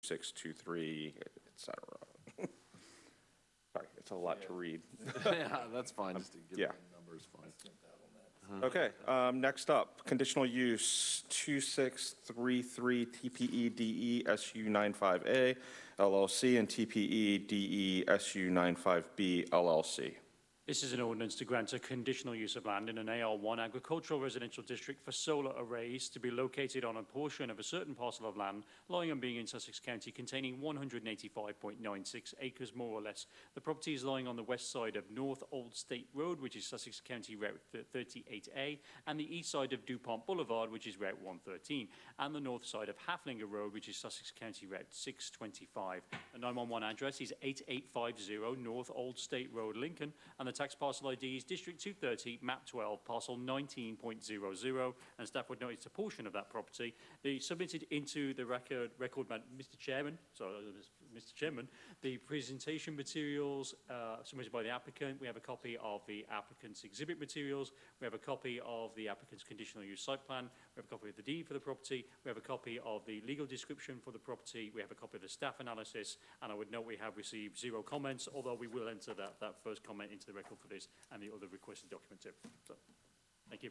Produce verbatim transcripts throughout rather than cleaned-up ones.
six two three, et cetera. Sorry, it's a lot to read. Yeah, that's fine. Yeah. Numbers fine. Okay, um, next up, conditional use two six three three T P E D E S U ninety-five A L L C and T P E D E S U ninety-five B L L C. This is an ordinance to grant a conditional use of land in an A R one agricultural residential district for solar arrays to be located on a portion of a certain parcel of land lying and being in Sussex County containing one hundred eighty-five point nine six acres more or less. The property is lying on the west side of North Old State Road, which is Sussex County Route thirty-eight A, and the east side of DuPont Boulevard, which is Route one thirteen, and the north side of Haflinger Road, which is Sussex County Route six twenty-five. The nine one one address is eight eight five zero North Old State Road, Lincoln, and the tax parcel I D is District two thirty, Map twelve, Parcel nineteen point zero zero, and staff would note it's a portion of that property. They submitted into the record, record Mister Chairman, sorry, Mister Chairman, the presentation materials uh, submitted by the applicant. We have a copy of the applicant's exhibit materials. We have a copy of the applicant's conditional use site plan. We have a copy of the deed for the property. We have a copy of the legal description for the property. We have a copy of the staff analysis, and I would note we have received zero comments, although we will enter that, that first comment into the record for this and the other requested document too. So, thank you.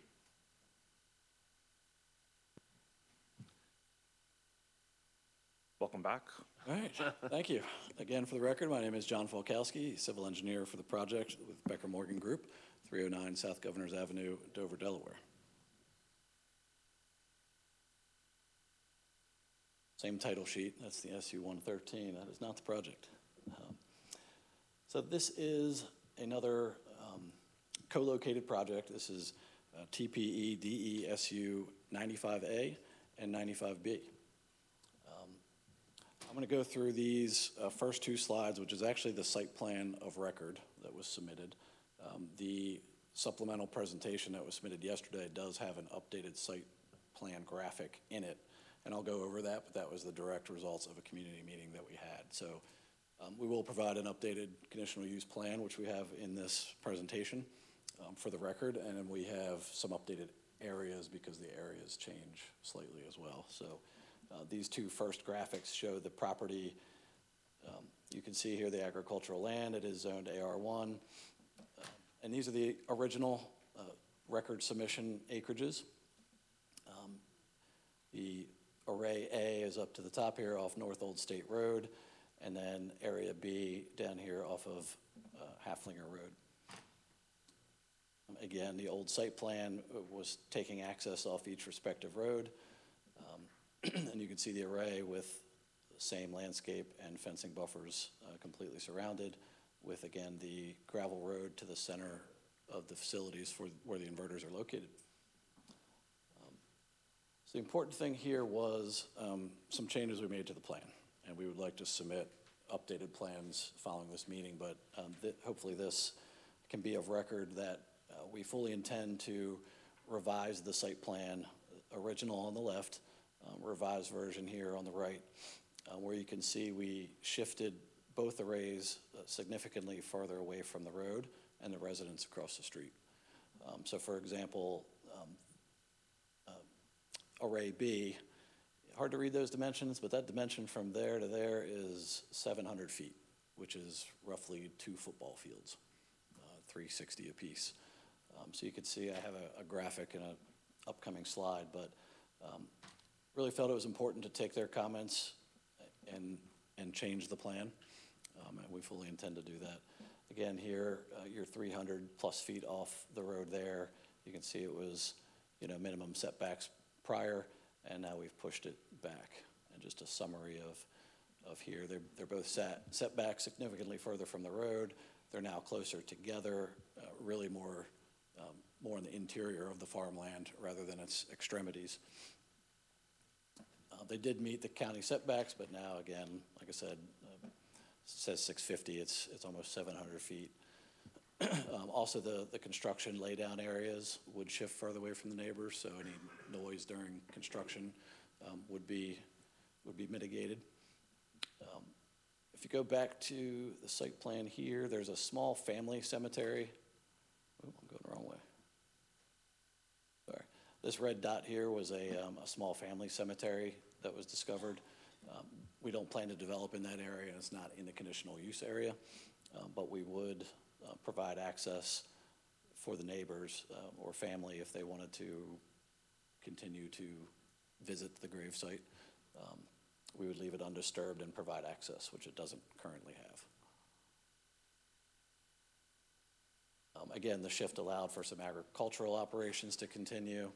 Welcome back. All right, thank you. Again, for the record, my name is John Falkowski, civil engineer for the project with Becker Morgan Group, three oh nine South Governors Avenue, Dover, Delaware. Same title sheet, that's the S U one thirteen, that is not the project. Um, so this is another um, co-located project. This is uh, T P E D E S U ninety-five A and ninety-five B. Um, I'm going to go through these uh, first two slides, which is actually the site plan of record that was submitted. Um, the supplemental presentation that was submitted yesterday does have an updated site plan graphic in it, and I'll go over that, but that was the direct results of a community meeting that we had. So um, we will provide an updated conditional use plan, which we have in this presentation um, for the record, and then we have some updated areas because the areas change slightly as well. So uh, these two first graphics show the property. Um, you can see here the agricultural land. It is zoned A R one. Uh, and these are the original uh, record submission acreages. Um, the Array A is up to the top here off North Old State Road, and then Area B down here off of uh, Haflinger Road. Um, again, the old site plan was taking access off each respective road, um, and you can see the array with the same landscape and fencing buffers uh, completely surrounded, with, again, the gravel road to the center of the facilities for where the inverters are located. So the important thing here was um, some changes we made to the plan, and we would like to submit updated plans following this meeting, but um, th hopefully this can be of record that uh, we fully intend to revise the site plan, original on the left, um, revised version here on the right, uh, where you can see we shifted both arrays uh, significantly farther away from the road and the residents across the street. Um, so for example, um, Array B, hard to read those dimensions, but that dimension from there to there is seven hundred feet, which is roughly two football fields, uh, three sixty apiece. Um, so you can see I have a, a graphic in an upcoming slide, but um, really felt it was important to take their comments and, and change the plan, um, and we fully intend to do that. Again, here, uh, you're three hundred plus feet off the road there. You can see it was, you know, minimum setbacks prior, and now we've pushed it back. And just a summary of, of here, they're, they're both set, set back significantly further from the road. They're now closer together, uh, really more, um, more in the interior of the farmland rather than its extremities. Uh, they did meet the county setbacks, but now again, like I said, uh, it says six fifty, it's, it's almost seven hundred feet. Um, also, the, the construction laydown areas would shift further away from the neighbors, so any noise during construction um, would be would be mitigated. Um, if you go back to the site plan here, there's a small family cemetery. Oh, I'm going the wrong way. Sorry. This red dot here was a, um, a small family cemetery that was discovered. Um, we don't plan to develop in that area, it's not in the conditional use area, uh, but we would uh, provide access for the neighbors uh, or family if they wanted to continue to visit the grave site. Um, we would leave it undisturbed and provide access, which it doesn't currently have. Um, again, the shift allowed for some agricultural operations to continue.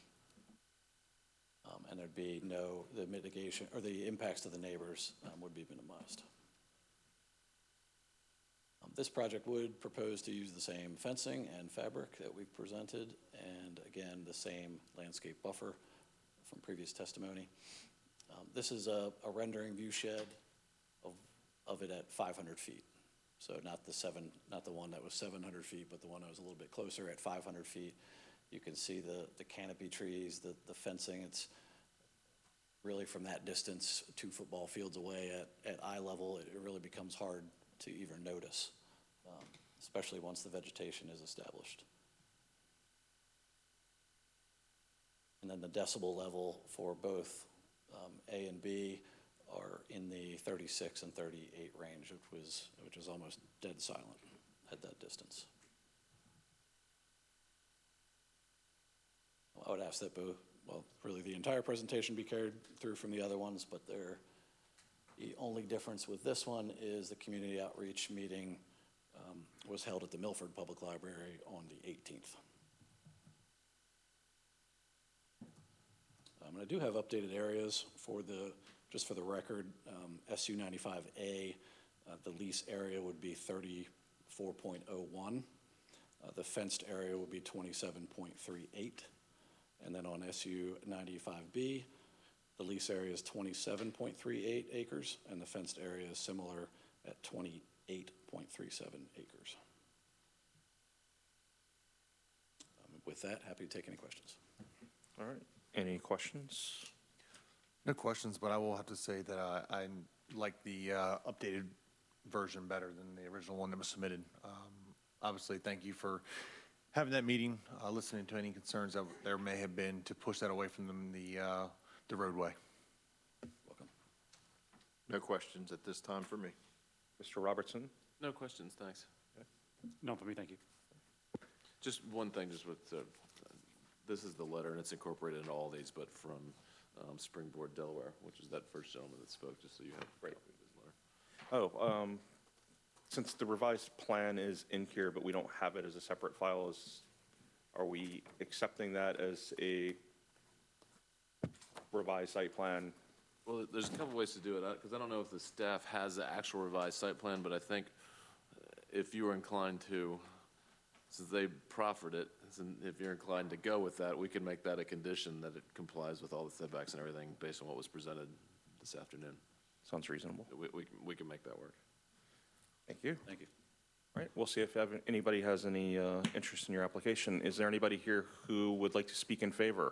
Um, and there'd be no, the mitigation, or the impacts to the neighbors um, would be minimized. Um, this project would propose to use the same fencing and fabric that we've presented, and again, the same landscape buffer from previous testimony. Um, this is a, a rendering view shed of, of it at five hundred feet. So not the seven, not the one that was seven hundred feet, but the one that was a little bit closer at five hundred feet. You can see the, the canopy trees, the, the fencing. It's really from that distance, two football fields away at, at eye level, it, it really becomes hard to even notice, um, especially once the vegetation is established. And then the decibel level for both um, A and B are in the thirty-six and thirty-eight range, which was, which was almost dead silent at that distance. I would ask that both, well, really the entire presentation be carried through from the other ones, but they're, the only difference with this one is the community outreach meeting um, was held at the Milford Public Library on the eighteenth. Um, and I do have updated areas for the, just for the record, um, S U ninety-five A, uh, the lease area would be thirty-four point oh one. Uh, the fenced area would be twenty-seven point three eight. And then on S U ninety-five B, the lease area is twenty-seven point three eight acres, and the fenced area is similar at twenty-eight point three seven acres. Um, with that, happy to take any questions. All right, any questions? No questions, but I will have to say that uh, I like the uh, updated version better than the original one that was submitted. Um, obviously, thank you for having that meeting, uh, listening to any concerns that there may have been to push that away from them, the, uh, the roadway. Welcome. No questions at this time for me. Mister Robertson? No questions, thanks. None for me, thank you. Just one thing, just with, uh, this is the letter, and it's incorporated in all these, but from um, Springboard, Delaware, which is that first gentleman that spoke, just so you have a copy of his letter. Oh, um, since the revised plan is in here, but we don't have it as a separate file, is, are we accepting that as a revised site plan? Well, there's a couple ways to do it, because I don't know if the staff has the actual revised site plan, but I think if you were inclined to, since they proffered it, since if you're inclined to go with that, we can make that a condition that it complies with all the setbacks and everything based on what was presented this afternoon. Sounds reasonable. We, we, can- we can make that work. Thank you. Thank you. All right, we'll see if ever- anybody has any uh, interest in your application. Is there anybody here who would like to speak in favor?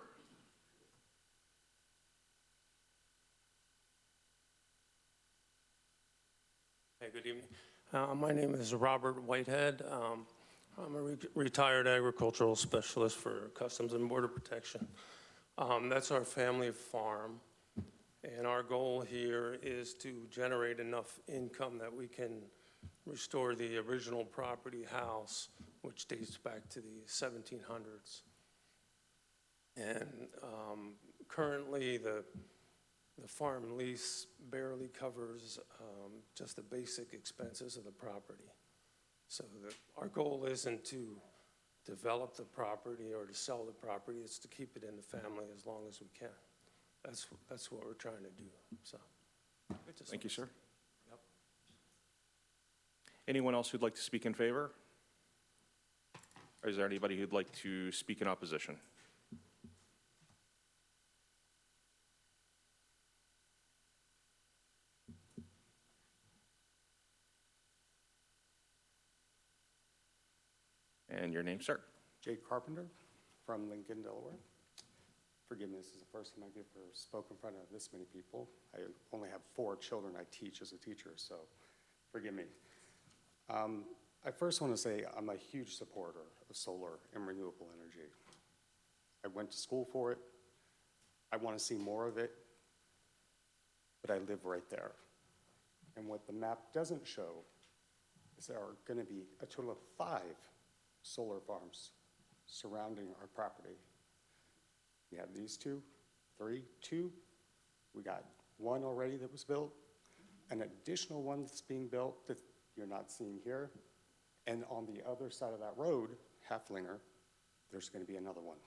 Hey, good evening. Uh, my name is Robert Whitehead. Um, I'm a re retired agricultural specialist for Customs and Border Protection. Um, that's our family farm, and our goal here is to generate enough income that we can restore the original property house, which dates back to the seventeen hundreds. And um, currently, the The farm lease barely covers um, just the basic expenses of the property. So the, our goal isn't to develop the property or to sell the property, it's to keep it in the family as long as we can. That's, that's what we're trying to do, so. Thank you, sir. Yep. Anyone else who'd like to speak in favor? Or is there anybody who'd like to speak in opposition? And your name, sir? Jake Carpenter from Lincoln, Delaware. Forgive me, this is the first time I've ever spoken in front of this many people. I only have four children I teach as a teacher, so forgive me. Um, I first want to say I'm a huge supporter of solar and renewable energy. I went to school for it. I want to see more of it. but I live right there. And what the map doesn't show is there are going to be a total of five solar farms surrounding our property. We have these two, three, two. We got one already that was built, an additional one that's being built that you're not seeing here. And on the other side of that road, Haflinger, there's going to be another one.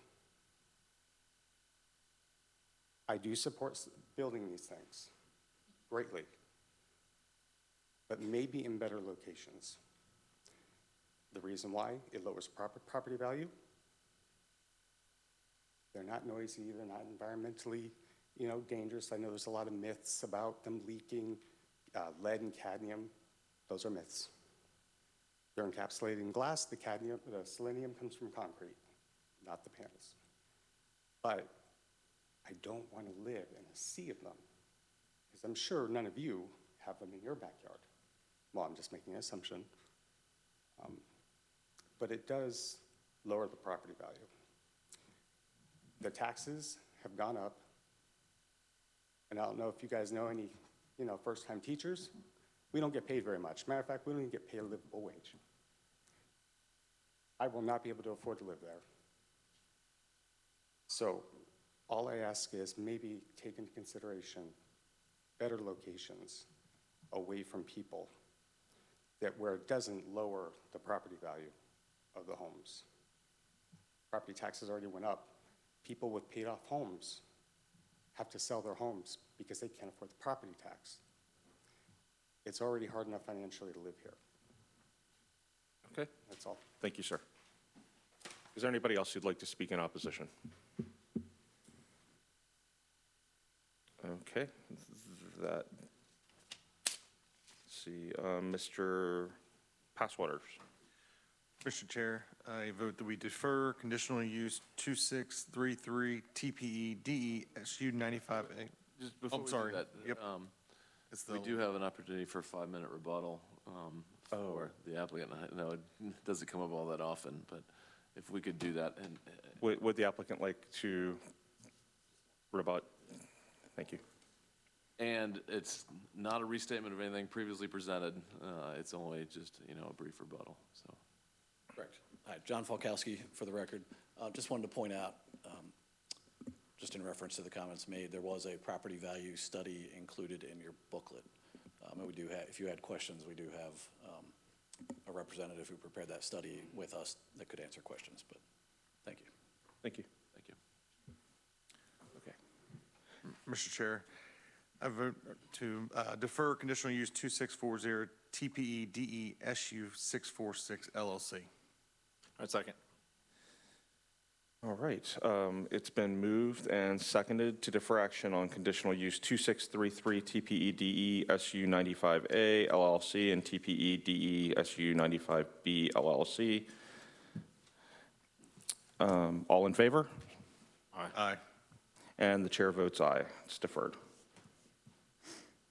I do support s- building these things greatly, but maybe in better locations. The reason why, it lowers prop- property value. They're not noisy, they're not environmentally, you know, dangerous. I know there's a lot of myths about them leaking uh, lead and cadmium. Those are myths. They're encapsulated in glass. The cadmium, the selenium comes from concrete, not the panels. But I don't want to live in a sea of them, because I'm sure none of you have them in your backyard. Well, I'm just making an assumption. Um, but it does lower the property value. The taxes have gone up, and I don't know if you guys know any, you know, first-time teachers. We don't get paid very much. Matter of fact, we don't even get paid a livable wage. I will not be able to afford to live there. So all I ask is maybe take into consideration better locations away from people, that where it doesn't lower the property value of the homes. Property taxes already went up. People with paid off homes have to sell their homes because they can't afford the property tax. It's already hard enough financially to live here. Okay, That's all. thank you, sir. Is there anybody else who'd like to speak in opposition? Okay, that, let's see, uh, Mister Passwaters. Mister Chair, I vote that we defer conditional use two six three three T P E D E S U ninety-five A. Just before I'm we sorry. do that, Yep. um, It's the we do have an opportunity for a five-minute rebuttal um, for the applicant. I know it doesn't come up all that often, but if we could do that, and uh, Would, would the applicant like to rebut? Thank you. and it's not a restatement of anything previously presented. Uh, It's only just, you know, a brief rebuttal, so. Correct. Hi, John Falkowski, for the record. Uh, Just wanted to point out, um, just in reference to the comments made, there was a property value study included in your booklet. Um, And we do have, if you had questions, we do have um, a representative who prepared that study with us that could answer questions, but thank you. Thank you. Thank you. Okay. Mister Chair, I vote to uh, defer conditional use two six four zero T P E D E S U six four six L L C. I'd second. All right, um, it's been moved and seconded to defer action on conditional use two six three three T P E D E S U ninety-five A L L C and T P E D E S U ninety-five B L L C. Um, all in favor? Aye. And the chair votes aye. It's deferred.